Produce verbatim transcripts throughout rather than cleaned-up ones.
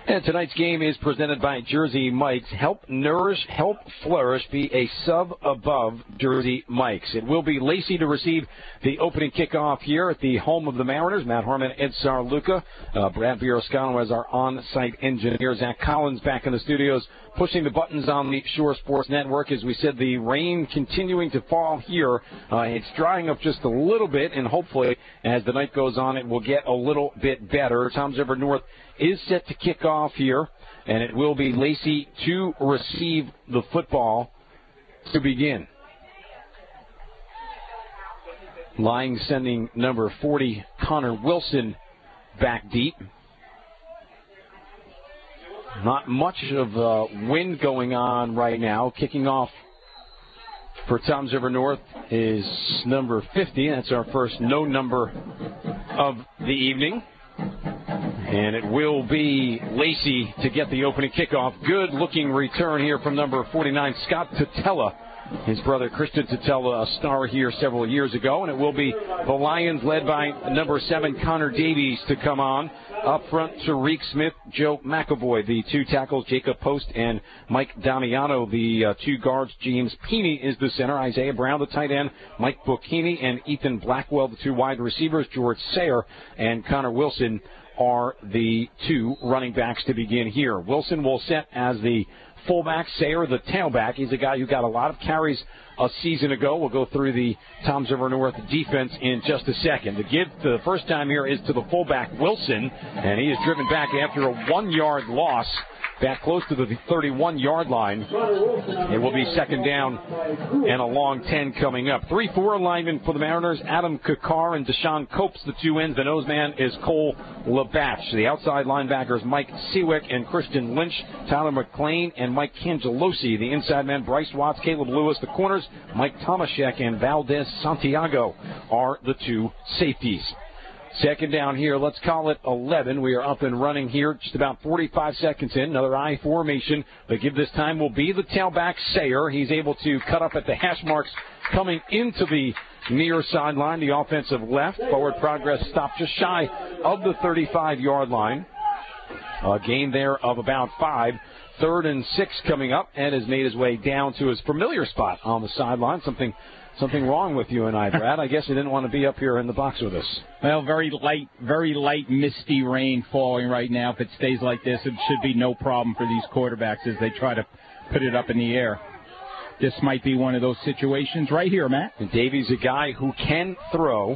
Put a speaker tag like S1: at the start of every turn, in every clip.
S1: And tonight's game is presented by Jersey Mike's. Help nourish, help flourish. Be a sub above Jersey Mike's. It will be Lacey to receive the opening kickoff here at the home of the Mariners. Matt Harmon, Ed Sarluca, uh, Brad Biaroscano as our on-site engineer. Zach Collins back in the studios pushing the buttons on the Shore Sports Network. As we said, the rain continuing to fall here. Uh, it's drying up just a little bit, and hopefully as the night goes on, it will get a little bit better. Toms River North is set to kick off here, and it will be Lacey to receive the football to begin. Lying sending number forty, Connor Wilson, back deep. Not much of uh, wind going on right now. Kicking off for Toms River North is number fifty. That's our first no number of the evening. And it will be Lacey to get the opening kickoff. Good-looking return here from number forty-nine, Scott Tutela. His brother Christian Tutela, a star here several years ago. And it will be the Lions led by number seven, Connor Davies, to come on. Up front, Tariq Smith, Joe McAvoy, the two tackles, Jacob Post and Mike Damiano, the uh, two guards. James Peeney is the center. Isaiah Brown, the tight end. Mike Bocchini and Ethan Blackwell, the two wide receivers. George Sayer and Connor Wilson are the two running backs to begin here. Wilson will set as the fullback, Sayer the tailback. He's a guy who got a lot of carries a season ago. We'll go through the Toms River North defense in just a second. The give the first time here is to the fullback, Wilson, and he is driven back after a one-yard loss, back close to the thirty-one-yard line. It will be second down and a long ten coming up. three four linemen for the Mariners, Adam Kakar and Deshaun Copes, the two ends. The nose man is Cole Labatch. The outside linebackers, Mike Seawick and Christian Lynch, Tyler McClain and Mike Cangelosi. The inside men, Bryce Watts, Caleb Lewis. The corners, Mike Tomaszek and Valdez Santiago are the two safeties. Second down here, let's call it eleven. We are up and running here, just about forty-five seconds in. Another I formation. The give this time will be the tailback, Sayer. He's able to cut up at the hash marks coming into the near sideline, the offensive left. Forward progress stopped just shy of the thirty-five-yard line. A gain there of about five. Third and six coming up, and has made his way down to his familiar spot on the sideline. Something Something wrong with you and I, Brad. I guess you didn't want to be up here in the box with us.
S2: Well, very light, very light, misty rain falling right now. If it stays like this, it should be no problem for these quarterbacks as they try to put it up in the air. This might be one of those situations right here, Matt.
S1: And Davies, a guy who can throw.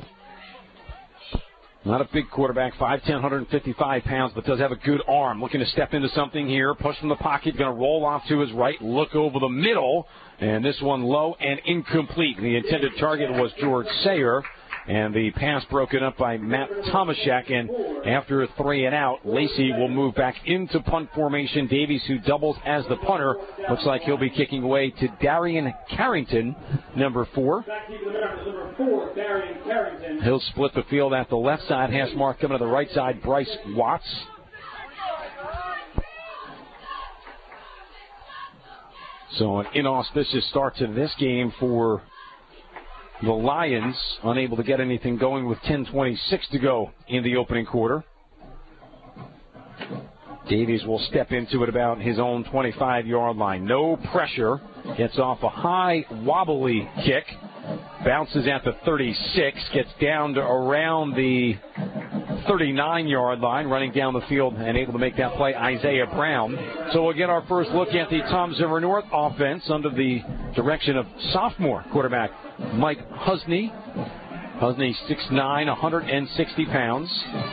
S1: Not a big quarterback, five ten, one fifty-five pounds, but does have a good arm. Looking to step into something here. Push from the pocket, going to roll off to his right, look over the middle. And this one low and incomplete. The intended target was George Sayer. And the pass broken up by Matt Tomaszek. And after a three and out, Lacey will move back into punt formation. Davies, who doubles as the punter, looks like he'll be kicking away to Darian Carrington, number four. He'll split the field at the left side. Hash mark coming to the right side, Bryce Watts. So an inauspicious start to this game for the Lions, unable to get anything going with ten twenty-six to go in the opening quarter. Davies will step into it about his own twenty-five-yard line. No pressure. Gets off a high, wobbly kick. Bounces at the thirty-six. Gets down to around the thirty-nine-yard line, running down the field and able to make that play, Isaiah Brown. So we'll get our first look at the Toms River North offense under the direction of sophomore quarterback Mike Husney. Husney, six nine, one sixty pounds.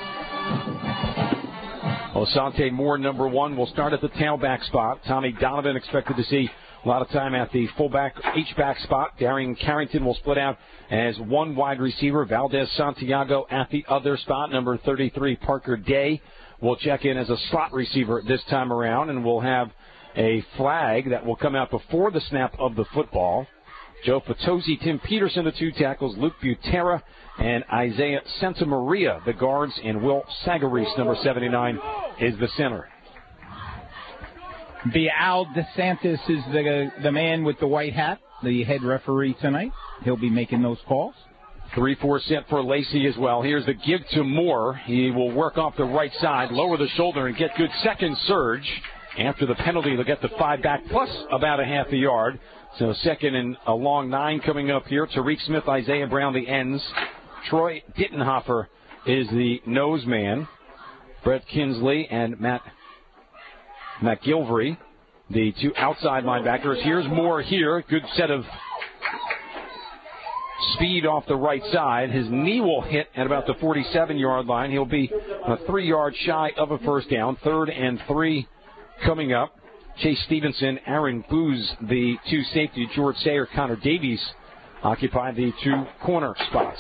S1: Osante Moore, number one, will start at the tailback spot. Tommy Donovan expected to see a lot of time at the fullback H-back spot. Darian Carrington will split out as one wide receiver. Valdez Santiago at the other spot. Number thirty-three, Parker Day, will check in as a slot receiver this time around, and we'll have a flag that will come out before the snap of the football. Joe Fatosi, Tim Peterson, the two tackles, Luke Butera, and Isaiah Santamaria, the guards, and Will Sagaris, number seventy-nine, is the center.
S2: The Al DeSantis is the the man with the white hat, the head referee tonight. He'll be making those calls.
S1: three four set for Lacey as well. Here's the give to Moore. He will work off the right side, lower the shoulder, and get good second surge. After the penalty, they'll get the five back plus about a half a yard. So second and a long nine coming up here. Tariq Smith, Isaiah Brown, the ends. Troy Dittenhofer is the nose man. Brett Kinsley and Matt McGilvery, the two outside linebackers. Here's Moore here. Good set of speed off the right side. His knee will hit at about the forty-seven-yard line. He'll be a three yards shy of a first down. Third and three coming up. Chase Stevenson, Aaron Booz, the two safety. George Sayer, Connor Davies occupy the two corner spots.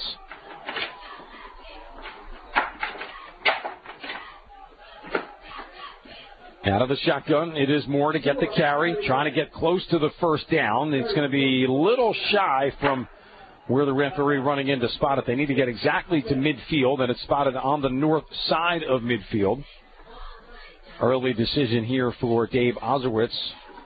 S1: Out of the shotgun, it is Moore to get the carry, trying to get close to the first down. It's going to be a little shy from where the referee running in to spot it. They need to get exactly to midfield, and it's spotted on the north side of midfield. Early decision here for Dave Ozowitz.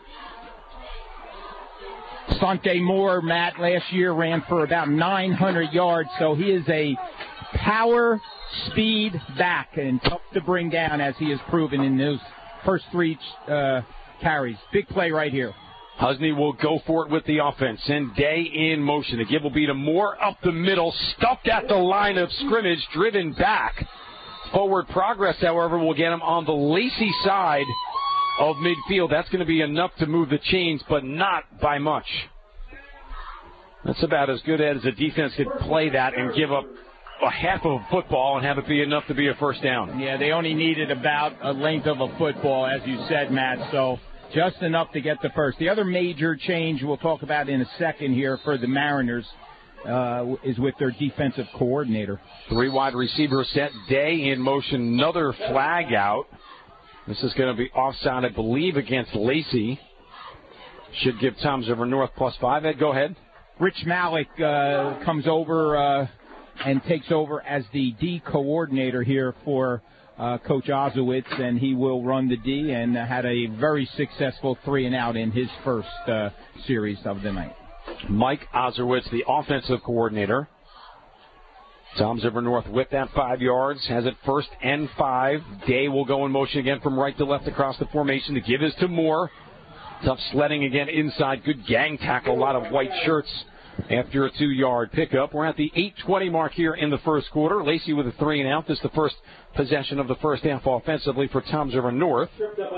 S2: Sante Moore, Matt, last year ran for about nine hundred yards, so he is a power speed back and tough to bring down, as he has proven in those first three uh, carries. Big play right here.
S1: Husney will go for it with the offense. And Day in motion. The give will be to Moore up the middle, stuffed at the line of scrimmage, driven back. Forward progress, however, will get him on the Lacey side of midfield. That's going to be enough to move the chains, but not by much. That's about as good as a defense could play that and give up a half of a football and have it be enough to be a first down.
S2: Yeah, they only needed about a length of a football, as you said, Matt, so just enough to get the first. The other major change we'll talk about in a second here for the Mariners uh, is with their defensive coordinator.
S1: Three wide receiver set. Day in motion. Another flag out. This is going to be offside, I believe, against Lacey. Should give Toms River North plus five. Ed, go ahead.
S2: Rich Malik uh, comes over uh, and takes over as the D coordinator here for uh, Coach Ozowitz, and he will run the D, and uh, had a very successful three and out in his first uh, series of the night.
S1: Mike Ozowitz, the offensive coordinator. Toms River North with that five yards, has it first and five. Day will go in motion again from right to left across the formation. The give is to Moore. Tough sledding again inside. Good gang tackle. A lot of white shirts after a two-yard pickup. We're at the eight twenty mark here in the first quarter. Lacey with a three and out. This is the first possession of the first half offensively for Toms River North.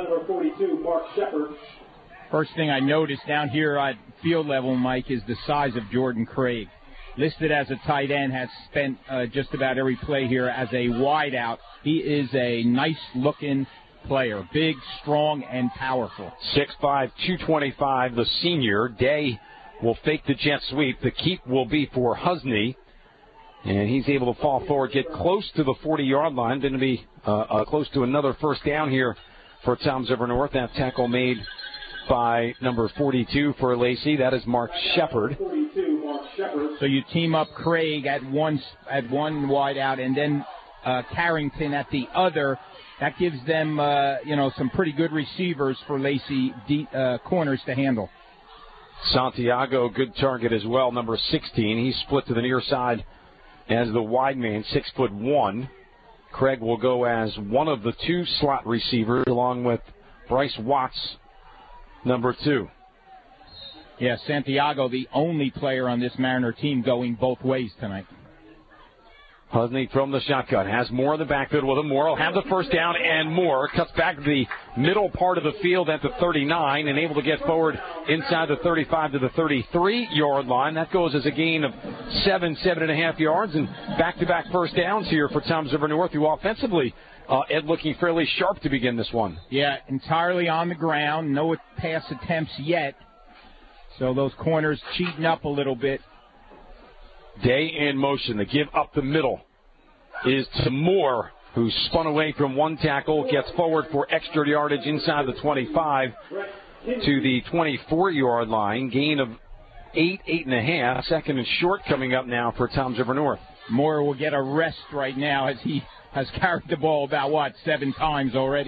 S2: First thing I noticed down here at field level, Mike, is the size of Jordan Craig. Listed as a tight end, has spent uh, just about every play here as a wideout. He is a nice-looking player. Big, strong, and powerful.
S1: six five, two twenty-five, the senior. Day will fake the jet sweep. The keep will be for Husney. And he's able to fall forward, get close to the forty-yard line. Going to be uh, uh, close to another first down here for Toms River North. That tackle made by number forty-two for Lacey. That is Mark Shepard.
S2: So you team up Craig at one at one wide out, and then uh, Carrington at the other. That gives them, uh, you know, some pretty good receivers for Lacey de- uh, corners to handle.
S1: Santiago, good target as well, number sixteen. He's split to the near side as the wide man, six foot one. Craig will go as one of the two slot receivers, along with Bryce Watts, number two.
S2: Yeah, Santiago, the only player on this Mariner team going both ways tonight.
S1: Husney from the shotgun has Moore in the backfield with him. Moore will have the first down, and Moore cuts back to the middle part of the field at the thirty-nine and able to get forward inside the thirty-five to the thirty-three-yard line. That goes as a gain of seven, seven and a half yards, and back-to-back first downs here for Toms River North, who offensively, uh, Ed, looking fairly sharp to begin this one.
S2: Yeah, entirely on the ground. No pass attempts yet. So those corners cheating up a little bit.
S1: Day in motion. The give up the middle is to Moore, who spun away from one tackle, gets forward for extra yardage inside the twenty-five to the twenty-four-yard line. Gain of eight, eight and a half. Second and short coming up now for Toms River North.
S2: Moore will get a rest right now as he has carried the ball about, what, seven times already.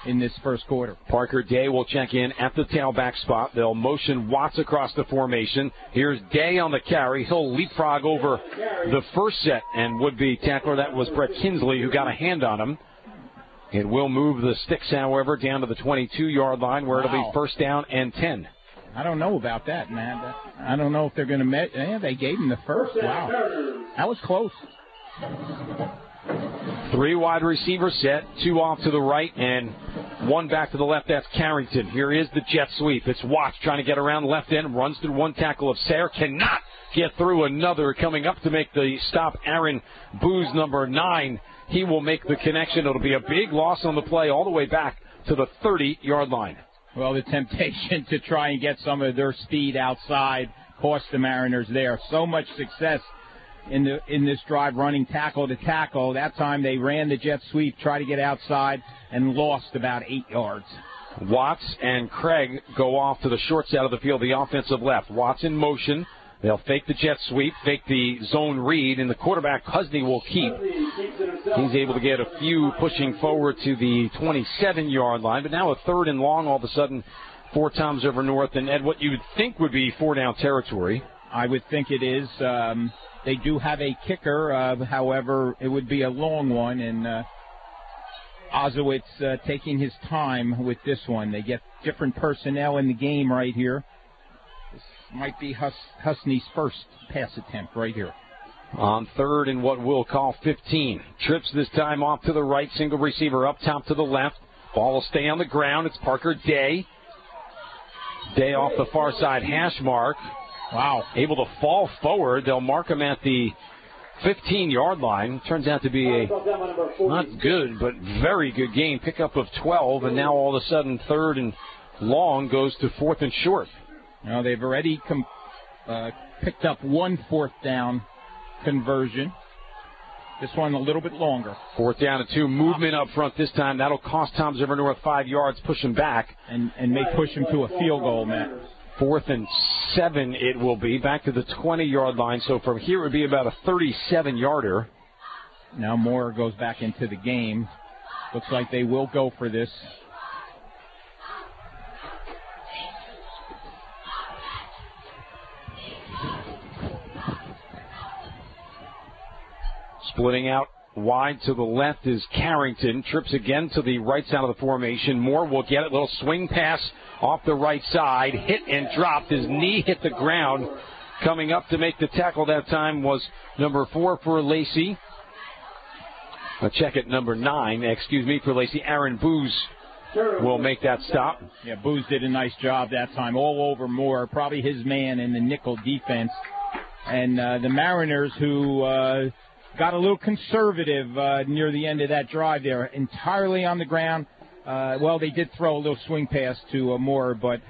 S2: in this first quarter.
S1: Parker Day will check in at the tailback spot. They'll motion Watts across the formation. Here's Day on the carry. He'll leapfrog over the first set and would-be tackler. That was Brett Kinsley, who got a hand on him. It will move the sticks, however, down to the twenty-two-yard line, where it'll
S2: Wow.
S1: be first down and ten.
S2: I don't know about that, man. I don't know if they're going to met. Yeah, they gave him the first. Wow. That was close.
S1: Three wide receiver set, two off to the right, and one back to the left. That's Carrington. Here is the jet sweep. It's Watts trying to get around the left end, runs through one tackle of Sayre, cannot get through another. Coming up to make the stop, Aaron Booz, number nine. He will make the connection. It'll be a big loss on the play all the way back to the thirty-yard line.
S2: Well, the temptation to try and get some of their speed outside cost the Mariners there. So much success in the in this drive, running tackle to tackle. That time they ran the jet sweep, tried to get outside, and lost about eight yards.
S1: Watts and Craig go off to the short side of the field, the offensive left. Watts in motion. They'll fake the jet sweep, fake the zone read, and the quarterback, Husney, will keep. He's able to get a few pushing forward to the twenty-seven-yard line, but now a third and long all of a sudden for Toms River North. And, Ed, what you would think would be four-down territory.
S2: I would think it is. Um, they do have a kicker. Uh, however, it would be a long one, and uh, Ozowitz uh, taking his time with this one. They get different personnel in the game right here. This might be Hus- Husney's first pass attempt right here.
S1: On third and what we'll call fifteen. Trips this time off to the right, single receiver up top to the left. Ball will stay on the ground. It's Parker Day. Day off the far side hash mark.
S2: Wow.
S1: Able to fall forward. They'll mark him at the fifteen-yard line. Turns out to be a not good, but very good game. Pickup of twelve, and now all of a sudden third and long goes to fourth and short.
S2: Now they've already com- uh, picked up one fourth down conversion. This one a little bit longer.
S1: Fourth down to two. Movement up front this time. That'll cost Toms River North five yards, push him back.
S2: And, and may push him to a field goal, Matt.
S1: Fourth and seven it will be, back to the twenty-yard line. So from here it would be about a thirty-seven-yarder.
S2: Now Moore goes back into the game. Looks like they will go for this.
S1: Splitting out wide to the left is Carrington. Trips again to the right side of the formation. Moore will get it. Little swing pass off the right side. Hit and dropped. His knee hit the ground. Coming up to make the tackle that time was number four for Lacey. A check at number nine, excuse me, for Lacey. Aaron Booz will make that stop.
S2: Yeah, Booz did a nice job that time. All over Moore. Probably his man in the nickel defense. And uh, the Mariners, who... Uh, Got a little conservative uh, near the end of that drive there, entirely on the ground. Uh, well, they did throw a little swing pass to uh, Moore, but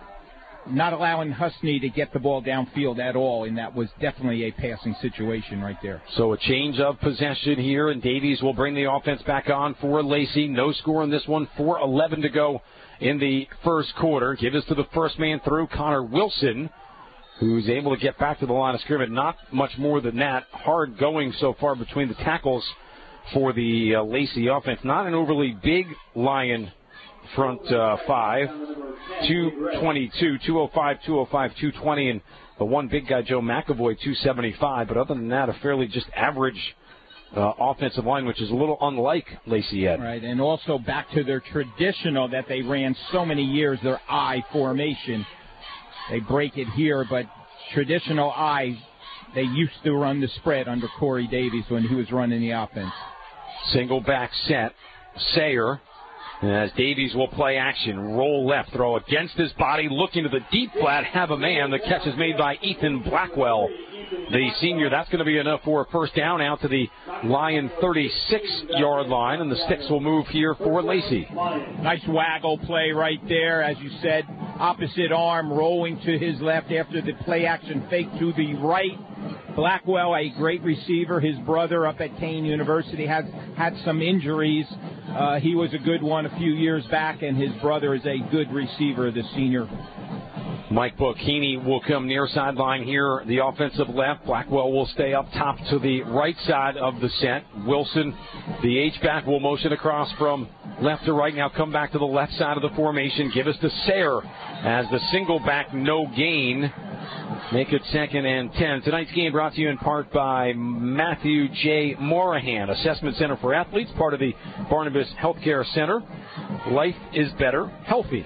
S2: not allowing Husney to get the ball downfield at all, and that was definitely a passing situation right there.
S1: So a change of possession here, and Davies will bring the offense back on for Lacey. No score in this one, four eleven to go in the first quarter. Give us to the first man through, Connor Wilson, who's able to get back to the line of scrimmage. Not much more than that. Hard going so far between the tackles for the uh, Lacey offense. Not an overly big Lion front uh, five. two twenty-two, two oh five, two oh five, two twenty, and the one big guy, Joe McAvoy, two seventy-five. But other than that, a fairly just average uh, offensive line, which is a little unlike Lacey Ed.
S2: Right, and also back to their traditional that they ran so many years, their I formation. They break it here, but traditional I, they used to run the spread under Corey Davies when he was running the offense.
S1: Single back set. Sayre, as Davies will play action. Roll left, throw against his body, looking to the deep flat, have a man. The catch is made by Ethan Blackwell, the senior. That's going to be enough for a first down out to the Lion thirty-six-yard line, and the sticks will move here for Lacey.
S2: Nice waggle play right there, as you said. Opposite arm rolling to his left after the play action fake to the right. Blackwell, a great receiver. His brother up at Kane University has had some injuries. Uh, he was a good one a few years back, and his brother is a good receiver, the senior.
S1: Mike Bocchini will come near sideline here, the offensive left. Blackwell will stay up top to the right side of the set. Wilson, the H-back, will motion across from left to right. Now come back to the left side of the formation. Give us to Sayre as the single back, no gain. Make it second and ten. Tonight's game brought to you in part by Matthew J. Morahan, Assessment Center for Athletes, part of the Barnabas Healthcare Center. Life is better, healthy.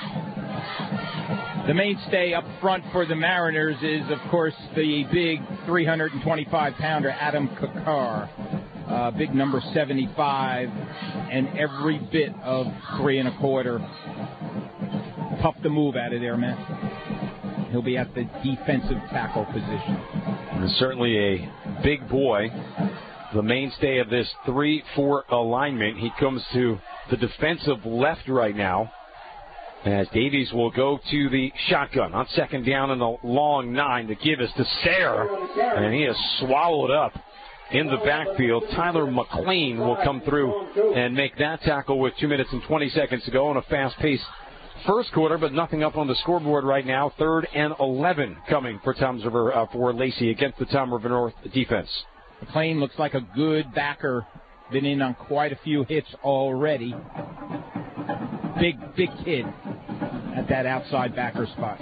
S2: The mainstay up front for the Mariners is, of course, the big three hundred twenty-five pounder Adam Kakar. Uh, big number seventy-five, and every bit of three and a quarter. Tough to move out of there, man. He'll be at the defensive tackle position.
S1: And certainly a big boy, the mainstay of this three four alignment. He comes to the defensive left right now, as Davies will go to the shotgun on second down and a long nine to give us to Sayre, and he is swallowed up in the backfield. Tyler McLean will come through and make that tackle with two minutes and twenty seconds to go in a fast-paced first quarter, but nothing up on the scoreboard right now. Third and eleven coming for Toms River, uh, for Lacey against the Tom River North defense.
S2: McLean looks like a good backer. Been in on quite a few hits already. Big, big kid at that outside backer spot.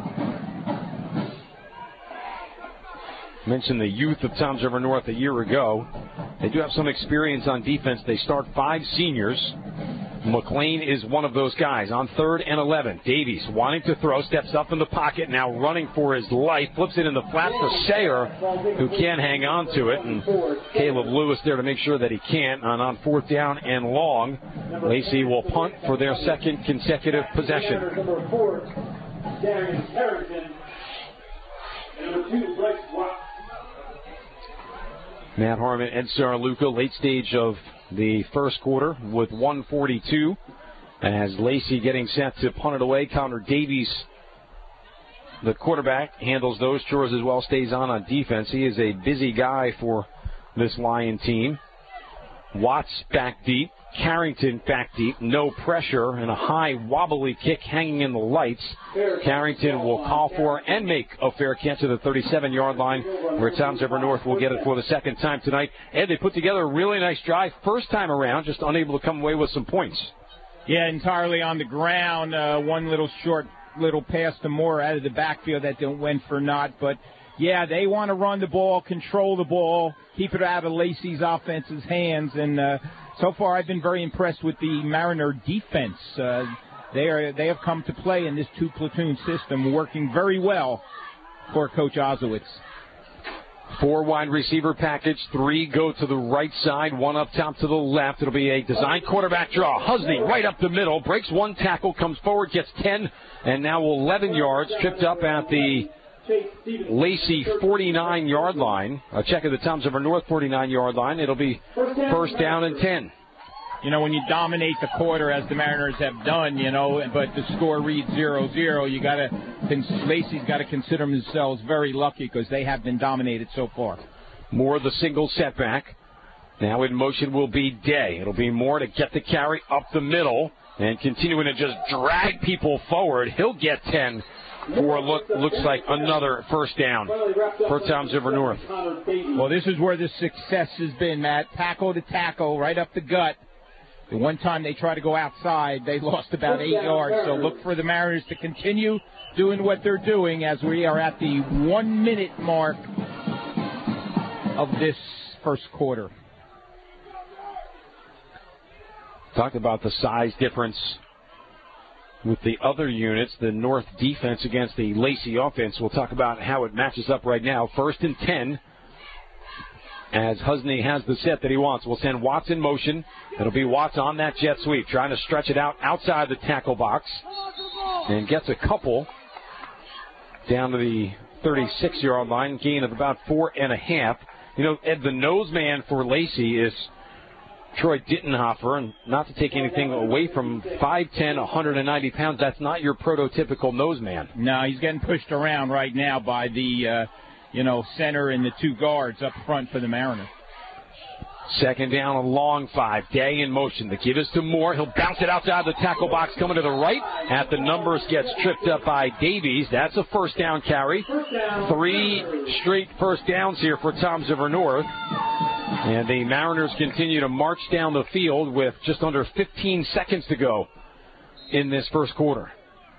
S1: Mentioned the youth of Toms River North a year ago. They do have some experience on defense. They start five seniors. McLean is one of those guys. On third and eleven, Davies wanting to throw, steps up in the pocket, now running for his life, flips it in the flat for Sayre, who can't hang on to it, and Caleb Lewis there to make sure that he can't. And on fourth down and long, Lacey will punt for their second consecutive possession. Matt Harmon, Ed Saraluca, late stage of the first quarter with one forty-two. As Lacey getting set to punt it away. Connor Davies, the quarterback, handles those chores as well, stays on on defense. He is a busy guy for this Lion team. Watts back deep. Carrington back deep. No pressure, and a high wobbly kick hanging in the lights. Carrington will call for and make a fair catch at the thirty-seven-yard line, where Toms River North will get it for the second time tonight. Ed, they put together a really nice drive first time around, just unable to come away with some points.
S2: Yeah, entirely on the ground. Uh, one little short little pass to Moore out of the backfield that went for naught. But, yeah, they want to run the ball, control the ball, keep it out of Lacey's offense's hands. And uh, so far I've been very impressed with the Mariner defense. Uh, they are they have come to play in this two-platoon system, working very well for Coach Ozowitz.
S1: Four wide receiver package, three go to the right side, one up top to the left. It'll be a design quarterback draw. Husney right up the middle, breaks one tackle, comes forward, gets ten, and now eleven yards, tripped up at the Lacey forty-nine-yard line. A check of the Toms River North forty-nine-yard line. It'll be first down and ten.
S2: You know, when you dominate the quarter, as the Mariners have done, you know, but the score reads zero zero, you got to, Lacey's got to consider themselves very lucky because they have been dominated so far.
S1: Moore the single setback. Now in motion will be Day. It'll be Moore to get the carry up the middle and continuing to just drag people forward. He'll get ten for look, looks like another first down for Toms River North.
S2: Well, this is where the success has been, Matt. Tackle to tackle, right up the gut. The one time they tried to go outside, they lost about eight yards. So look for the Mariners to continue doing what they're doing as we are at the one-minute mark of this first quarter.
S1: Talked about the size difference with the other units, the North defense against the Lacey offense. We'll talk about how it matches up right now. First and ten. As Husney has the set that he wants. We'll send Watts in motion. It'll be Watts on that jet sweep, trying to stretch it out outside the tackle box. And gets a couple down to the thirty-six-yard line, gain of about four and a half. You know, Ed, the nose man for Lacey is Troy Dittenhofer, and not to take anything away from five ten, one hundred ninety pounds, that's not your prototypical nose man.
S2: No, he's getting pushed around right now by the... Uh you know, center and the two guards up front for the Mariners.
S1: Second down, a long five. Day in motion. The give is to Moore. He'll bounce it outside the tackle box, coming to the right. At the numbers, gets tripped up by Davies. That's a first down carry. Three straight first downs here for Toms River North. And the Mariners continue to march down the field with just under fifteen seconds to go in this first quarter.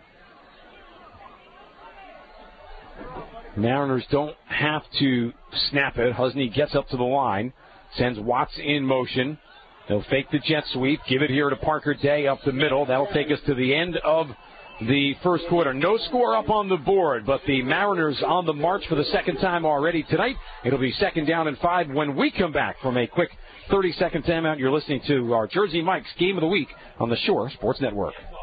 S1: Mariners don't have to snap it. Husney gets up to the line, sends Watts in motion. They'll fake the jet sweep, give it here to Parker Day up the middle. That'll take us to the end of the first quarter. No score up on the board, but the Mariners on the march for the second time already tonight. It'll be second down and five when we come back from a quick thirty-second timeout. You're listening to our Jersey Mike's Game of the Week on the Shore Sports Network.